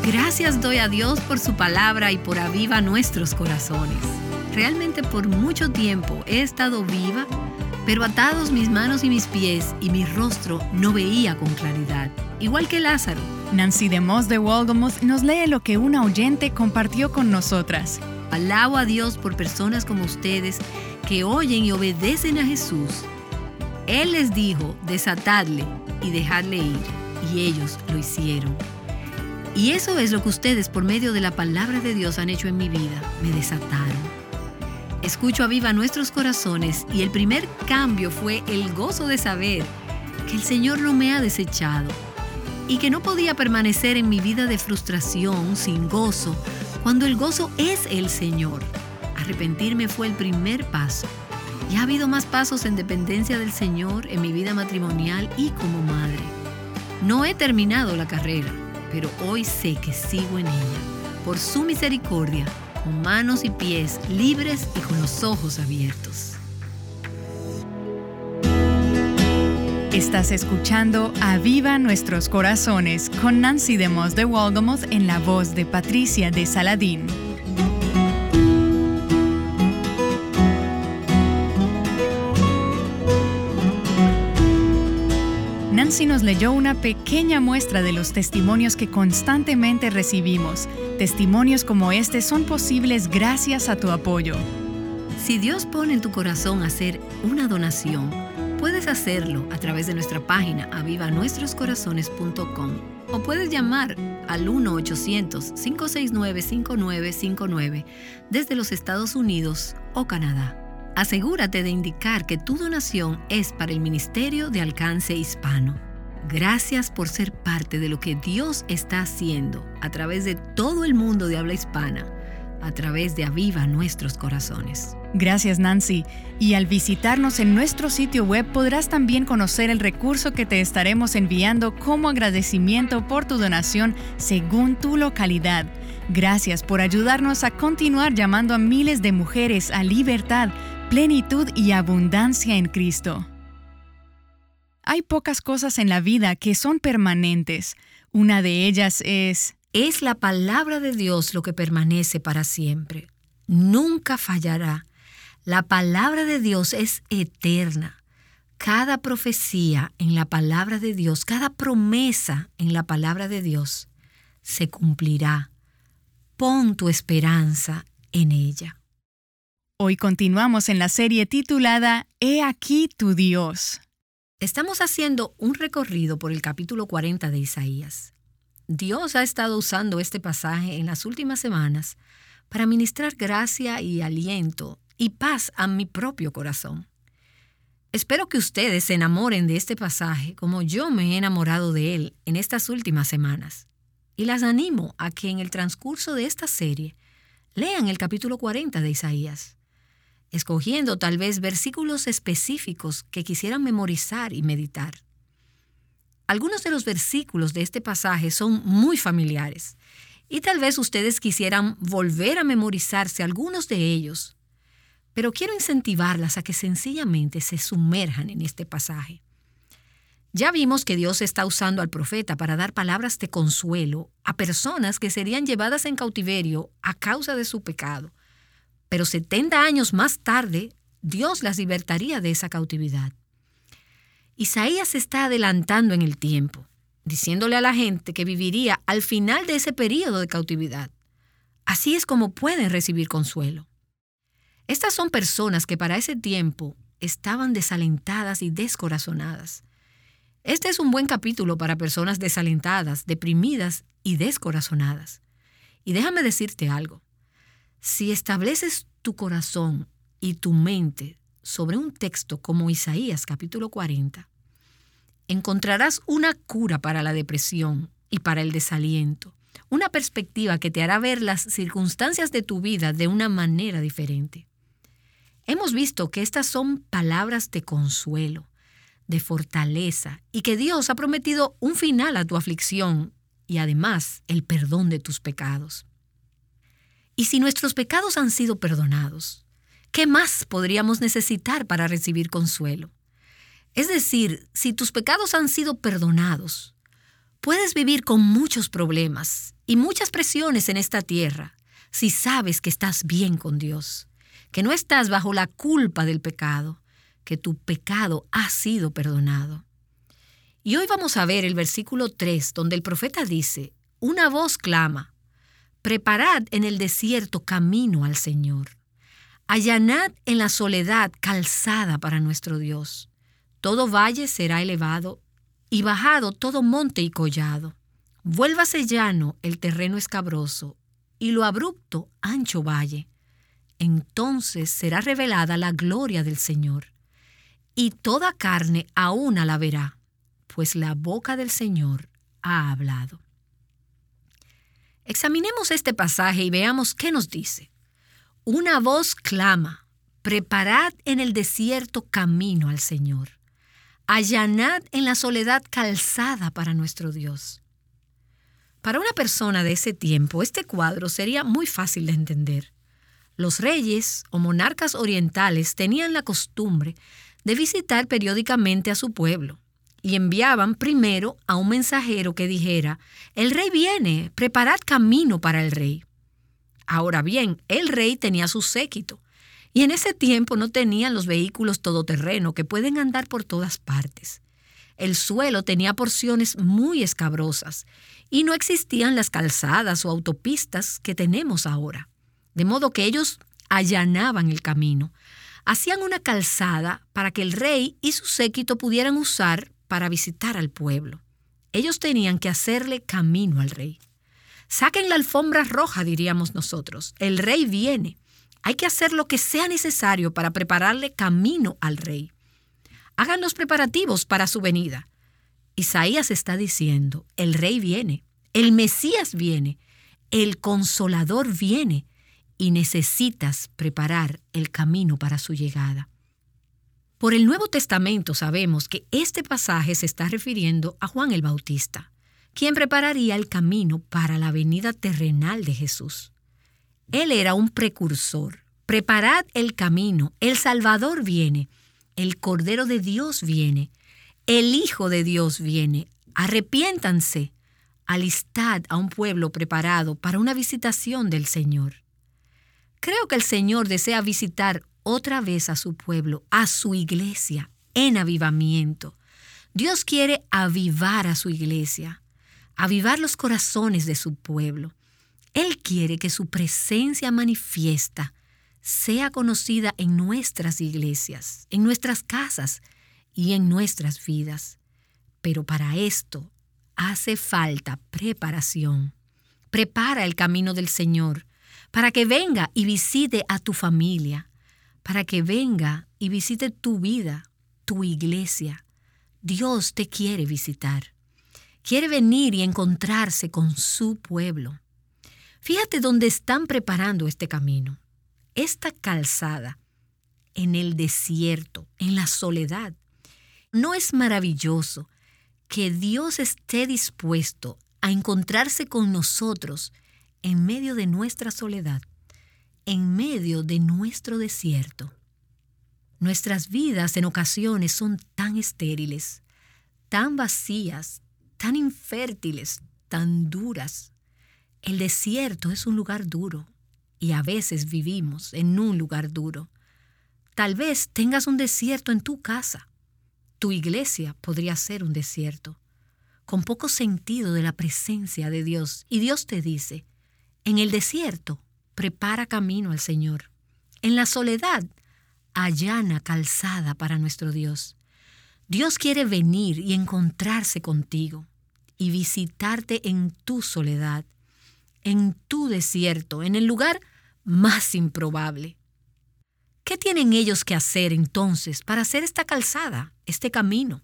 Gracias doy a Dios por su palabra y por aviva nuestros corazones. Realmente por mucho tiempo he estado viva, pero atados mis manos y mis pies y mi rostro no veía con claridad, igual que Lázaro. Nancy DeMoss de Wolgamoth nos lee lo que una oyente compartió con nosotras. Alabo a Dios por personas como ustedes que oyen y obedecen a Jesús. Él les dijo, desatadle y dejadle ir, y ellos lo hicieron. Y eso es lo que ustedes por medio de la palabra de Dios han hecho en mi vida, me desataron. Escucho aviva nuestros corazones y el primer cambio fue el gozo de saber que el Señor no me ha desechado y que no podía permanecer en mi vida de frustración, sin gozo, cuando el gozo es el Señor. Arrepentirme fue el primer paso. Y ha habido más pasos en dependencia del Señor en mi vida matrimonial y como madre. No he terminado la carrera, pero hoy sé que sigo en ella, por su misericordia, con manos y pies libres y con los ojos abiertos. Estás escuchando Aviva Nuestros Corazones con Nancy DeMoss de Wolgamoth en la voz de Patricia de Saladín. Nancy nos leyó una pequeña muestra de los testimonios que constantemente recibimos. Testimonios como este son posibles gracias a tu apoyo. Si Dios pone en tu corazón hacer una donación, puedes hacerlo a través de nuestra página avivanuestroscorazones.com o puedes llamar al 1-800-569-5959 desde los Estados Unidos o Canadá. Asegúrate de indicar que tu donación es para el Ministerio de Alcance Hispano. Gracias por ser parte de lo que Dios está haciendo a través de todo el mundo de habla hispana, a través de Aviva Nuestros Corazones. Gracias, Nancy. Y al visitarnos en nuestro sitio web podrás también conocer el recurso que te estaremos enviando como agradecimiento por tu donación según tu localidad. Gracias por ayudarnos a continuar llamando a miles de mujeres a libertad, plenitud y abundancia en Cristo. Hay pocas cosas en la vida que son permanentes. Una de ellas es la palabra de Dios lo que permanece para siempre. Nunca fallará. La palabra de Dios es eterna. Cada profecía en la palabra de Dios, cada promesa en la palabra de Dios se cumplirá. Pon tu esperanza en ella. Hoy continuamos en la serie titulada He aquí tu Dios. Estamos haciendo un recorrido por el capítulo 40 de Isaías. Dios ha estado usando este pasaje en las últimas semanas para ministrar gracia y aliento y paz a mi propio corazón. Espero que ustedes se enamoren de este pasaje como yo me he enamorado de él en estas últimas semanas. Y las animo a que en el transcurso de esta serie lean el capítulo 40 de Isaías, escogiendo tal vez versículos específicos que quisieran memorizar y meditar. Algunos de los versículos de este pasaje son muy familiares y tal vez ustedes quisieran volver a memorizarse algunos de ellos, pero quiero incentivarlas a que sencillamente se sumerjan en este pasaje. Ya vimos que Dios está usando al profeta para dar palabras de consuelo a personas que serían llevadas en cautiverio a causa de su pecado. Pero 70 años más tarde, Dios las libertaría de esa cautividad. Isaías se está adelantando en el tiempo, diciéndole a la gente que viviría al final de ese período de cautividad. Así es como pueden recibir consuelo. Estas son personas que para ese tiempo estaban desalentadas y descorazonadas. Este es un buen capítulo para personas desalentadas, deprimidas y descorazonadas. Y déjame decirte algo. Si estableces tu corazón y tu mente sobre un texto como Isaías capítulo 40, encontrarás una cura para la depresión y para el desaliento, una perspectiva que te hará ver las circunstancias de tu vida de una manera diferente. Hemos visto que estas son palabras de consuelo, de fortaleza y que Dios ha prometido un final a tu aflicción y además el perdón de tus pecados. Y si nuestros pecados han sido perdonados, ¿qué más podríamos necesitar para recibir consuelo? Es decir, si tus pecados han sido perdonados, Puedes vivir con muchos problemas y muchas presiones en esta tierra si sabes que estás bien con Dios, que no estás bajo la culpa del pecado, que tu pecado ha sido perdonado. Y hoy vamos a ver el versículo 3, donde el profeta dice: una voz clama, preparad en el desierto camino al Señor. Allanad en la soledad calzada para nuestro Dios. Todo valle será elevado y bajado todo monte y collado. Vuélvase llano el terreno escabroso y lo abrupto ancho valle. Entonces será revelada la gloria del Señor, y toda carne a una la verá, pues la boca del Señor ha hablado. Examinemos este pasaje y veamos qué nos dice. Una voz clama, preparad en el desierto camino al Señor. Allanad en la soledad calzada para nuestro Dios. Para una persona de ese tiempo, este cuadro sería muy fácil de entender. Los reyes o monarcas orientales tenían la costumbre de visitar periódicamente a su pueblo y enviaban primero a un mensajero que dijera: el rey viene, preparad camino para el rey. Ahora bien, el rey tenía su séquito, y en ese tiempo no tenían los vehículos todoterreno que pueden andar por todas partes. El suelo tenía porciones muy escabrosas y no existían las calzadas o autopistas que tenemos ahora. De modo que ellos allanaban el camino, hacían una calzada para que el rey y su séquito pudieran usar para visitar al pueblo. Ellos tenían que hacerle camino al rey. Saquen la alfombra roja, diríamos nosotros. El rey viene. Hay que hacer lo que sea necesario para prepararle camino al rey. Hagan los preparativos para su venida. Isaías está diciendo: el rey viene, el Mesías viene, el Consolador viene, y necesitas preparar el camino para su llegada. Por el Nuevo Testamento sabemos que este pasaje se está refiriendo a Juan el Bautista, quien prepararía el camino para la venida terrenal de Jesús. Él era un precursor. Preparad el camino, el Salvador viene, el Cordero de Dios viene, el Hijo de Dios viene. Arrepiéntanse, alistad a un pueblo preparado para una visitación del Señor. Creo que el Señor desea visitar otra vez a su pueblo, a su iglesia, en avivamiento. Dios quiere avivar a su iglesia, avivar los corazones de su pueblo. Él quiere que su presencia manifiesta sea conocida en nuestras iglesias, en nuestras casas y en nuestras vidas. Pero para esto hace falta preparación. Prepara el camino del Señor para que venga y visite a tu familia, para que venga y visite tu vida, tu iglesia. Dios te quiere visitar. Quiere venir y encontrarse con su pueblo. Fíjate dónde están preparando este camino, esta calzada, en el desierto, en la soledad. ¿No es maravilloso que Dios esté dispuesto a encontrarse con nosotros en medio de nuestra soledad, en medio de nuestro desierto? Nuestras vidas en ocasiones son tan estériles, tan vacías, tan infértiles, tan duras. El desierto es un lugar duro y a veces vivimos en un lugar duro. Tal vez tengas un desierto en tu casa. Tu iglesia podría ser un desierto, con poco sentido de la presencia de Dios. Y Dios te dice: en el desierto, prepara camino al Señor. En la soledad, allana calzada para nuestro Dios. Dios quiere venir y encontrarse contigo y visitarte en tu soledad, en tu desierto, en el lugar más improbable. ¿Qué tienen ellos que hacer entonces para hacer esta calzada, este camino?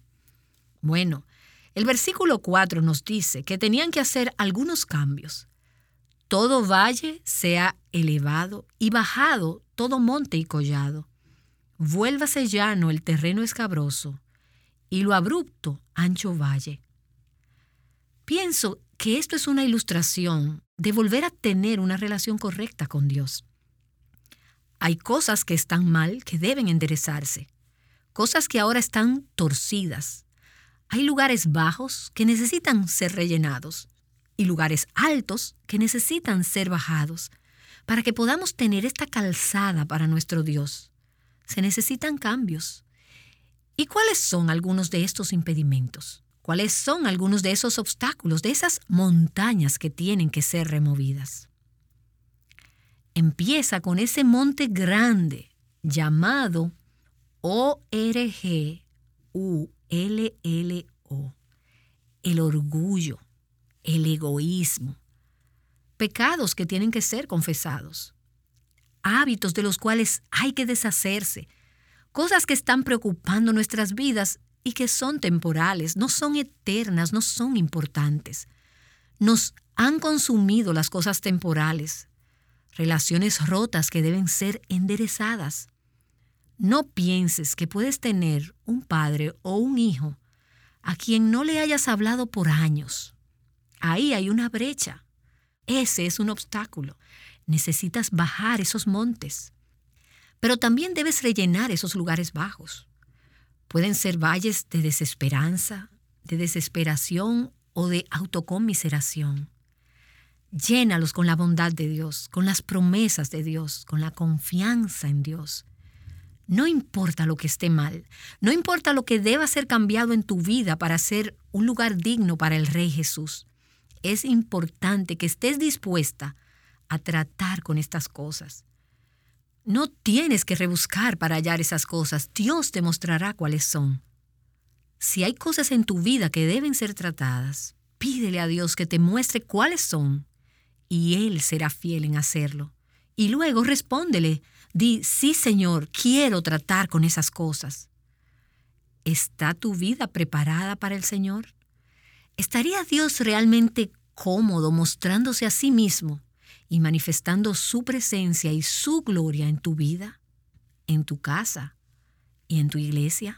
Bueno, el versículo 4 nos dice que tenían que hacer algunos cambios. Todo valle sea elevado y bajado todo monte y collado. Vuélvase llano el terreno escabroso y lo abrupto ancho valle. Pienso que esto es una ilustración de volver a tener una relación correcta con Dios. Hay cosas que están mal que deben enderezarse, cosas que ahora están torcidas. Hay lugares bajos que necesitan ser rellenados y lugares altos que necesitan ser bajados para que podamos tener esta calzada para nuestro Dios. Se necesitan cambios. ¿Y cuáles son algunos de estos impedimentos? ¿Cuáles son algunos de esos obstáculos, de esas montañas que tienen que ser removidas? Empieza con ese monte grande llamado ORGULLO, el orgullo, el egoísmo, pecados que tienen que ser confesados, hábitos de los cuales hay que deshacerse, cosas que están preocupando nuestras vidas y que son temporales, no son eternas, no son importantes. Nos han consumido las cosas temporales, relaciones rotas que deben ser enderezadas. No pienses que puedes tener un padre o un hijo a quien no le hayas hablado por años. Ahí hay una brecha. Ese es un obstáculo. Necesitas bajar esos montes. Pero también debes rellenar esos lugares bajos. Pueden ser valles de desesperanza, de desesperación o de autoconmiseración. Llénalos con la bondad de Dios, con las promesas de Dios, con la confianza en Dios. No importa lo que esté mal, no importa lo que deba ser cambiado en tu vida para ser un lugar digno para el Rey Jesús. Es importante que estés dispuesta a tratar con estas cosas. No tienes que rebuscar para hallar esas cosas. Dios te mostrará cuáles son. Si hay cosas en tu vida que deben ser tratadas, pídele a Dios que te muestre cuáles son y Él será fiel en hacerlo. Y luego respóndele. Di, sí, Señor, quiero tratar con esas cosas. ¿Está tu vida preparada para el Señor? ¿Estaría Dios realmente cómodo mostrándose a sí mismo y manifestando su presencia y su gloria en tu vida, en tu casa y en tu iglesia?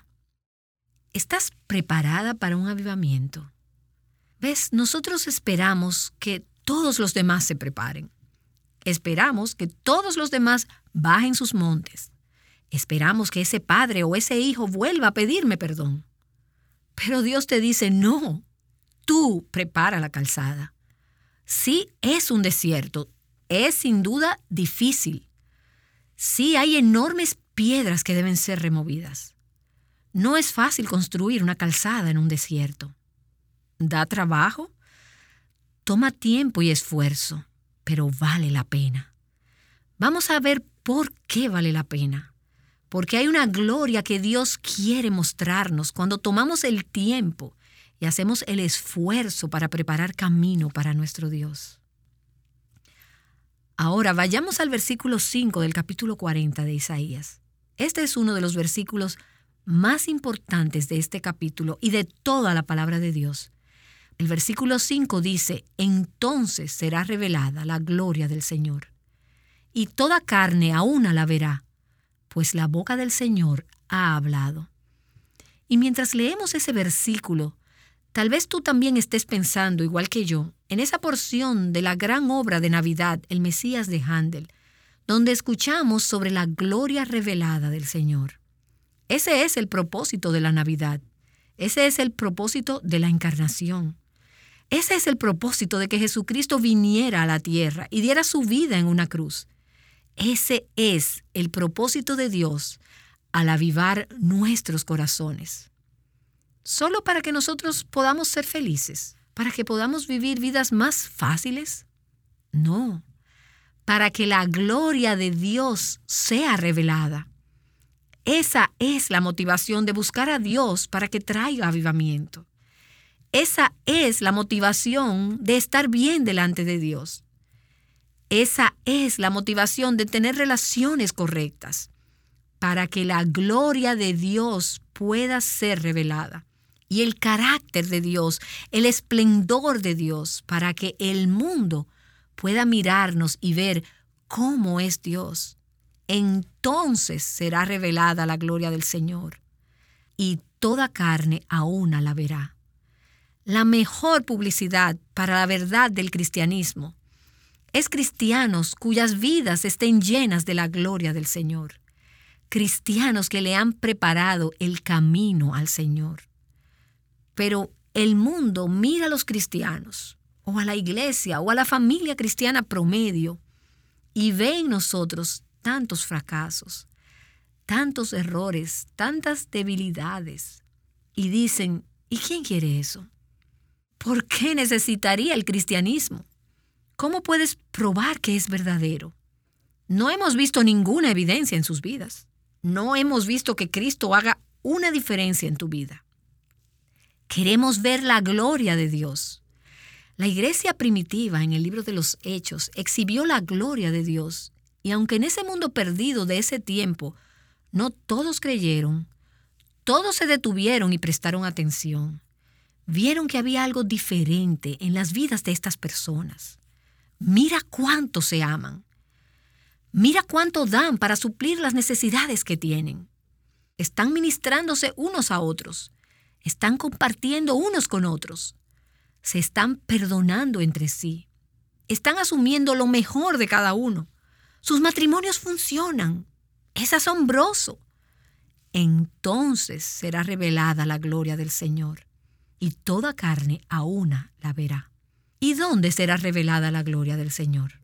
¿Estás preparada para un avivamiento? ¿Ves? Nosotros esperamos que todos los demás se preparen. Esperamos que todos los demás bajen sus montes. Esperamos que ese padre o ese hijo vuelva a pedirme perdón. Pero Dios te dice, no, tú prepara la calzada. Sí, es un desierto, es sin duda difícil. Sí, hay enormes piedras que deben ser removidas. No es fácil construir una calzada en un desierto. ¿Da trabajo? Toma tiempo y esfuerzo, pero vale la pena. Vamos a ver por qué vale la pena. Porque hay una gloria que Dios quiere mostrarnos cuando tomamos el tiempo y hacemos el esfuerzo para preparar camino para nuestro Dios. Ahora vayamos al versículo 5 del capítulo 40 de Isaías. Este es uno de los versículos más importantes de este capítulo y de toda la palabra de Dios. El versículo 5 dice, entonces será revelada la gloria del Señor, y toda carne a una la verá, pues la boca del Señor ha hablado. Y mientras leemos ese versículo, tal vez tú también estés pensando, igual que yo, en esa porción de la gran obra de Navidad, el Mesías de Handel, donde escuchamos sobre la gloria revelada del Señor. Ese es el propósito de la Navidad. Ese es el propósito de la encarnación. Ese es el propósito de que Jesucristo viniera a la tierra y diera su vida en una cruz. Ese es el propósito de Dios al avivar nuestros corazones. ¿Solo para que nosotros podamos ser felices? ¿Para que podamos vivir vidas más fáciles? No, para que la gloria de Dios sea revelada. Esa es la motivación de buscar a Dios para que traiga avivamiento. Esa es la motivación de estar bien delante de Dios. Esa es la motivación de tener relaciones correctas, para que la gloria de Dios pueda ser revelada. Y el carácter de Dios, el esplendor de Dios, para que el mundo pueda mirarnos y ver cómo es Dios. Entonces será revelada la gloria del Señor, y toda carne a una la verá. La mejor publicidad para la verdad del cristianismo es cristianos cuyas vidas estén llenas de la gloria del Señor. Cristianos que le han preparado el camino al Señor. Pero el mundo mira a los cristianos, o a la iglesia, o a la familia cristiana promedio, y ve en nosotros tantos fracasos, tantos errores, tantas debilidades, y dicen, ¿y quién quiere eso? ¿Por qué necesitaría el cristianismo? ¿Cómo puedes probar que es verdadero? No hemos visto ninguna evidencia en sus vidas. No hemos visto que Cristo haga una diferencia en tu vida. Queremos ver la gloria de Dios. La iglesia primitiva en el libro de los Hechos exhibió la gloria de Dios, y aunque en ese mundo perdido de ese tiempo no todos creyeron, todos se detuvieron y prestaron atención. Vieron que había algo diferente en las vidas de estas personas. Mira cuánto se aman. Mira cuánto dan para suplir las necesidades que tienen. Están ministrándose unos a otros. Están compartiendo unos con otros. Se están perdonando entre sí. Están asumiendo lo mejor de cada uno. Sus matrimonios funcionan. Es asombroso. Entonces será revelada la gloria del Señor, y toda carne a una la verá. ¿Y dónde será revelada la gloria del Señor?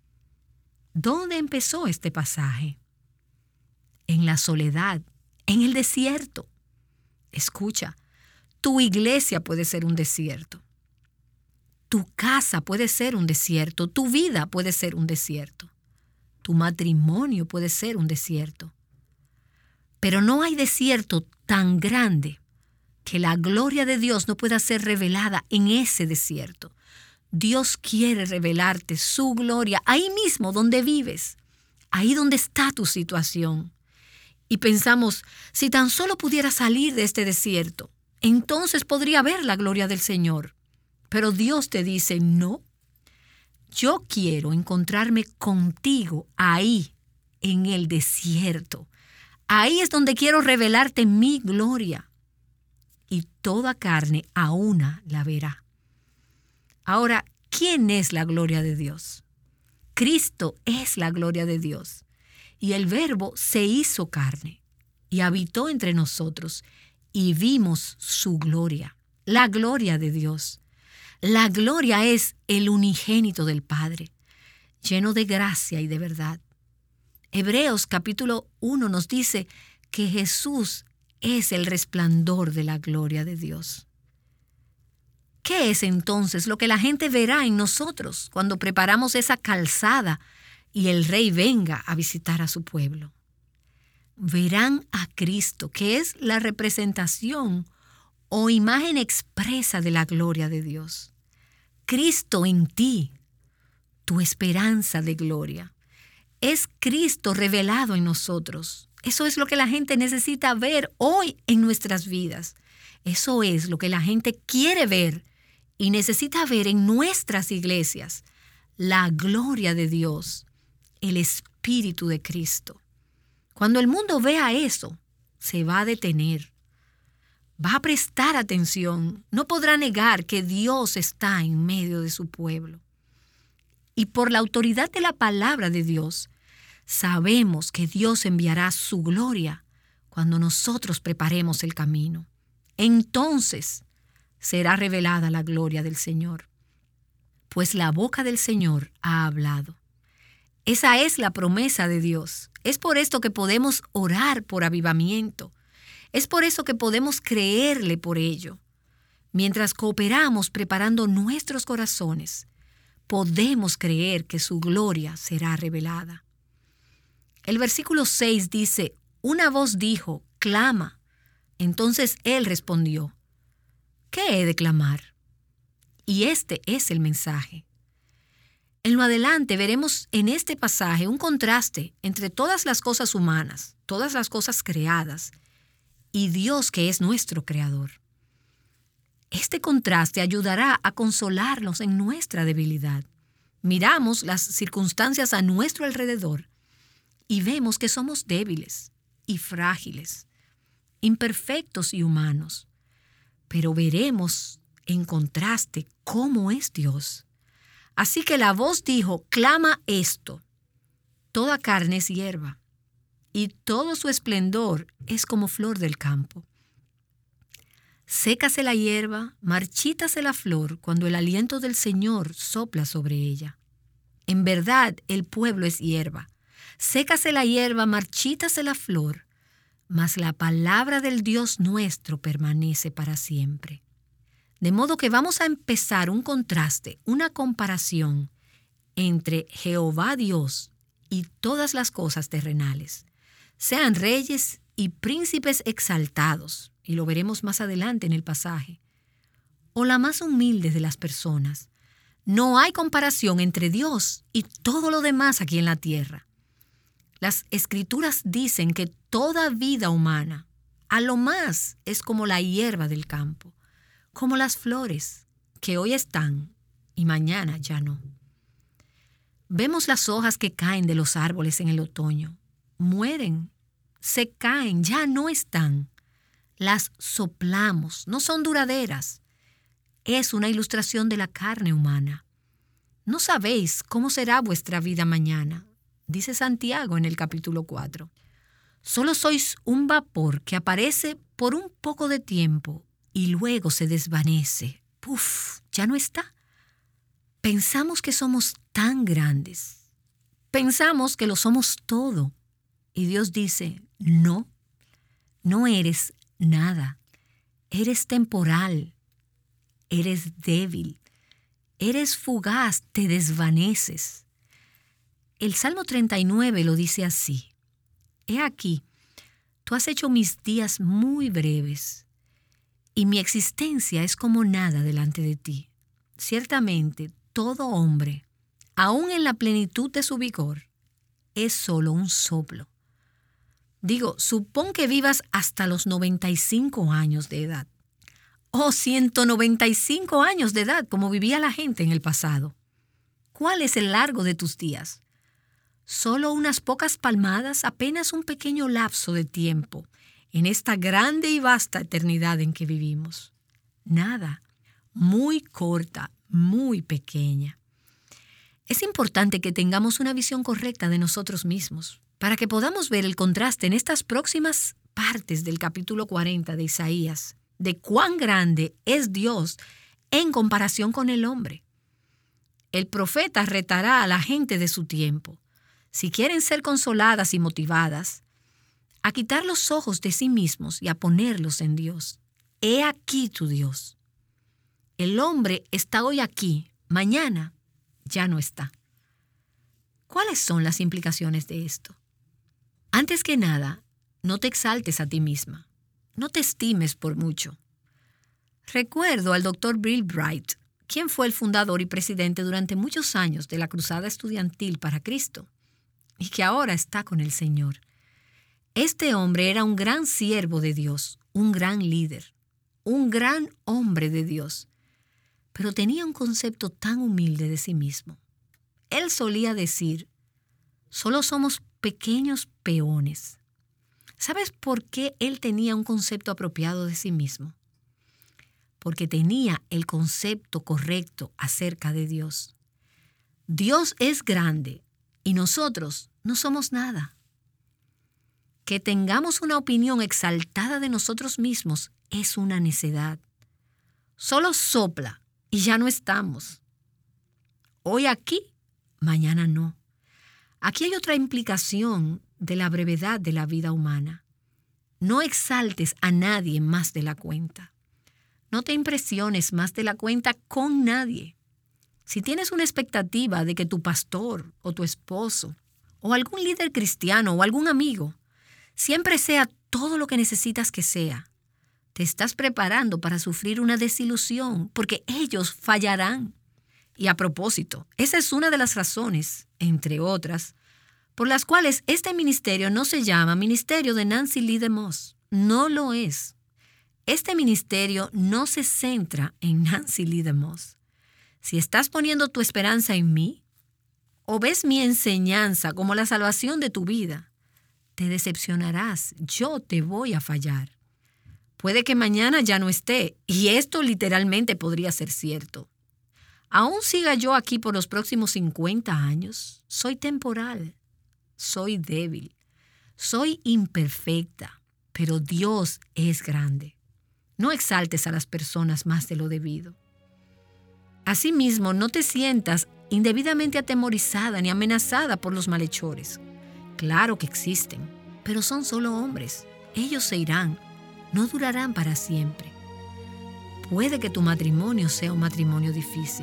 ¿Dónde empezó este pasaje? En la soledad, en el desierto. Escucha, tu iglesia puede ser un desierto. Tu casa puede ser un desierto. Tu vida puede ser un desierto. Tu matrimonio puede ser un desierto. Pero no hay desierto tan grande que la gloria de Dios no pueda ser revelada en ese desierto. Dios quiere revelarte su gloria ahí mismo donde vives, ahí donde está tu situación. Y pensamos, si tan solo pudiera salir de este desierto, entonces podría ver la gloria del Señor. Pero Dios te dice, no, yo quiero encontrarme contigo ahí, en el desierto. Ahí es donde quiero revelarte mi gloria. Y toda carne a una la verá. Ahora, ¿quién es la gloria de Dios? Cristo es la gloria de Dios. Y el Verbo se hizo carne y habitó entre nosotros y vimos su gloria, la gloria de Dios. La gloria es el unigénito del Padre, lleno de gracia y de verdad. Hebreos capítulo 1 nos dice que Jesús es el resplandor de la gloria de Dios. ¿Qué es entonces lo que la gente verá en nosotros cuando preparamos esa calzada y el Rey venga a visitar a su pueblo? Verán a Cristo, que es la representación o imagen expresa de la gloria de Dios. Cristo en ti, tu esperanza de gloria. Es Cristo revelado en nosotros. Eso es lo que la gente necesita ver hoy en nuestras vidas. Eso es lo que la gente quiere ver y necesita ver en nuestras iglesias. La gloria de Dios, el Espíritu de Cristo. Cuando el mundo vea eso, se va a detener. Va a prestar atención. No podrá negar que Dios está en medio de su pueblo. Y por la autoridad de la palabra de Dios, sabemos que Dios enviará su gloria cuando nosotros preparemos el camino. Entonces será revelada la gloria del Señor, pues la boca del Señor ha hablado. Esa es la promesa de Dios. Es por esto que podemos orar por avivamiento. Es por eso que podemos creerle por ello. Mientras cooperamos preparando nuestros corazones, podemos creer que su gloria será revelada. El versículo 6 dice, una voz dijo, clama. Entonces él respondió, ¿qué he de clamar? Y este es el mensaje. En lo adelante veremos en este pasaje un contraste entre todas las cosas humanas, todas las cosas creadas, y Dios que es nuestro creador. Este contraste ayudará a consolarnos en nuestra debilidad. Miramos las circunstancias a nuestro alrededor y vemos que somos débiles y frágiles, imperfectos y humanos. Pero veremos en contraste cómo es Dios. Así que la voz dijo, clama esto. Toda carne es hierba, y todo su esplendor es como flor del campo. Sécase la hierba, marchítase la flor cuando el aliento del Señor sopla sobre ella. En verdad, el pueblo es hierba. Sécase la hierba, marchítase la flor, mas la palabra del Dios nuestro permanece para siempre. De modo que vamos a empezar un contraste, una comparación entre Jehová Dios y todas las cosas terrenales, sean reyes y príncipes exaltados, y lo veremos más adelante en el pasaje, o la más humilde de las personas. No hay comparación entre Dios y todo lo demás aquí en la tierra. Las Escrituras dicen que toda vida humana, a lo más, es como la hierba del campo, como las flores, que hoy están y mañana ya no. Vemos las hojas que caen de los árboles en el otoño. Mueren, se caen, ya no están. Las soplamos, no son duraderas. Es una ilustración de la carne humana. No sabéis cómo será vuestra vida mañana, dice Santiago en el capítulo 4. Solo sois un vapor que aparece por un poco de tiempo y luego se desvanece. ¡Puf! Ya no está. Pensamos que somos tan grandes. Pensamos que lo somos todo. Y Dios dice, no, no eres nada. Eres temporal. Eres débil. Eres fugaz. Te desvaneces. El Salmo 39 lo dice así. He aquí, tú has hecho mis días muy breves, y mi existencia es como nada delante de ti. Ciertamente, todo hombre, aun en la plenitud de su vigor, es solo un soplo. Digo, supón que vivas hasta los 95 años de edad, o 195 años de edad, como vivía la gente en el pasado. ¿Cuál es el largo de tus días? Solo unas pocas palmadas, apenas un pequeño lapso de tiempo en esta grande y vasta eternidad en que vivimos. Nada, muy corta, muy pequeña. Es importante que tengamos una visión correcta de nosotros mismos para que podamos ver el contraste en estas próximas partes del capítulo 40 de Isaías, de cuán grande es Dios en comparación con el hombre. El profeta retará a la gente de su tiempo, si quieren ser consoladas y motivadas, a quitar los ojos de sí mismos y a ponerlos en Dios. He aquí tu Dios. El hombre está hoy aquí, mañana ya no está. ¿Cuáles son las implicaciones de esto? Antes que nada, no te exaltes a ti misma. No te estimes por mucho. Recuerdo al Dr. Bill Bright, quien fue el fundador y presidente durante muchos años de la Cruzada Estudiantil para Cristo, y que ahora está con el Señor. Este hombre era un gran siervo de Dios, un gran líder, un gran hombre de Dios, pero tenía un concepto tan humilde de sí mismo. Él solía decir, solo somos pequeños peones. ¿Sabes por qué él tenía un concepto apropiado de sí mismo? Porque tenía el concepto correcto acerca de Dios. Dios es grande y nosotros no somos nada. Que tengamos una opinión exaltada de nosotros mismos es una necedad. Solo sopla y ya no estamos. Hoy aquí, mañana no. Aquí hay otra implicación de la brevedad de la vida humana. No exaltes a nadie más de la cuenta. No te impresiones más de la cuenta con nadie. Si tienes una expectativa de que tu pastor o tu esposo o algún líder cristiano o algún amigo siempre sea todo lo que necesitas que sea, te estás preparando para sufrir una desilusión porque ellos fallarán. Y a propósito, esa es una de las razones, entre otras, por las cuales este ministerio no se llama Ministerio de Nancy Lee DeMoss. No lo es. Este ministerio no se centra en Nancy Lee DeMoss. Si estás poniendo tu esperanza en mí, o ves mi enseñanza como la salvación de tu vida, te decepcionarás. Yo te voy a fallar. Puede que mañana ya no esté, y esto literalmente podría ser cierto. Aún siga yo aquí por los próximos 50 años, soy temporal, soy débil, soy imperfecta, pero Dios es grande. No exaltes a las personas más de lo debido. Asimismo, no te sientas indebidamente atemorizada ni amenazada por los malhechores. Claro que existen, pero son solo hombres. Ellos se irán, no durarán para siempre. Puede que tu matrimonio sea un matrimonio difícil.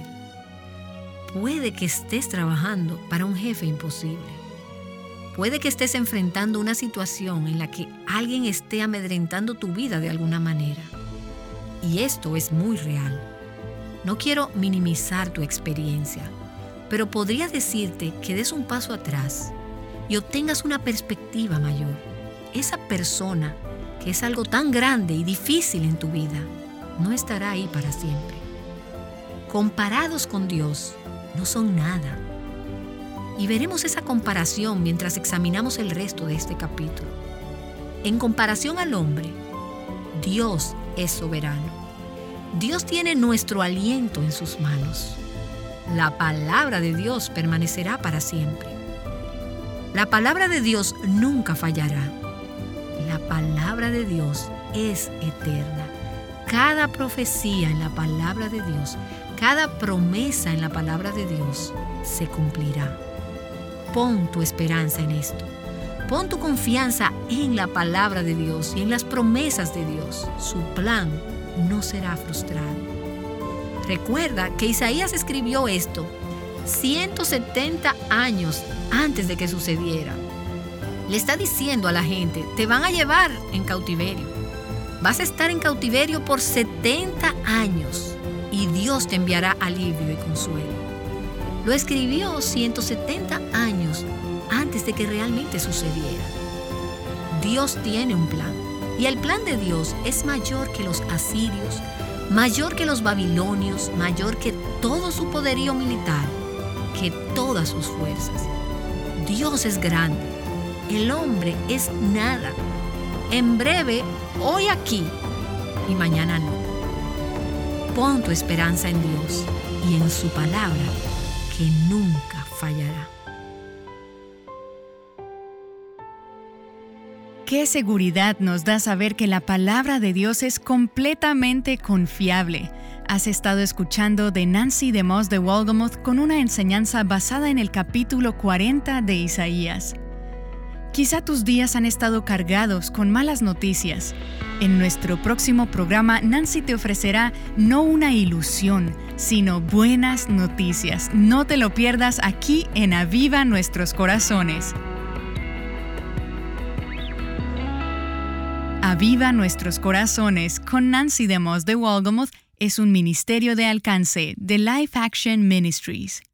Puede que estés trabajando para un jefe imposible. Puede que estés enfrentando una situación en la que alguien esté amedrentando tu vida de alguna manera. Y esto es muy real. No quiero minimizar tu experiencia, pero podría decirte que des un paso atrás y obtengas una perspectiva mayor. Esa persona que es algo tan grande y difícil en tu vida, no estará ahí para siempre. Comparados con Dios, no son nada. Y veremos esa comparación mientras examinamos el resto de este capítulo. En comparación al hombre, Dios es soberano. Dios tiene nuestro aliento en sus manos. La palabra de Dios permanecerá para siempre. La palabra de Dios nunca fallará. La palabra de Dios es eterna. Cada profecía en la palabra de Dios, cada promesa en la palabra de Dios se cumplirá. Pon tu esperanza en esto. Pon tu confianza en la palabra de Dios y en las promesas de Dios. Su plan no será frustrado. Recuerda que Isaías escribió esto 170 años antes de que sucediera. Le está diciendo a la gente, te van a llevar en cautiverio. Vas a estar en cautiverio por 70 años y Dios te enviará alivio y consuelo. Lo escribió 170 años antes de que realmente sucediera. Dios tiene un plan y el plan de Dios es mayor que los asirios, mayor que los babilonios, mayor que todo su poderío militar, que todas sus fuerzas. Dios es grande, el hombre es nada. En breve, hoy aquí y mañana no. Pon tu esperanza en Dios y en su palabra, que nunca fallará. Qué seguridad nos da saber que la palabra de Dios es completamente confiable. Has estado escuchando de Nancy DeMoss de Wolgemuth con una enseñanza basada en el capítulo 40 de Isaías. Quizá tus días han estado cargados con malas noticias. En nuestro próximo programa, Nancy te ofrecerá no una ilusión, sino buenas noticias. No te lo pierdas aquí en Aviva Nuestros Corazones. Aviva Nuestros Corazones con Nancy DeMoss de Wolgemuth es un ministerio de alcance de Life Action Ministries.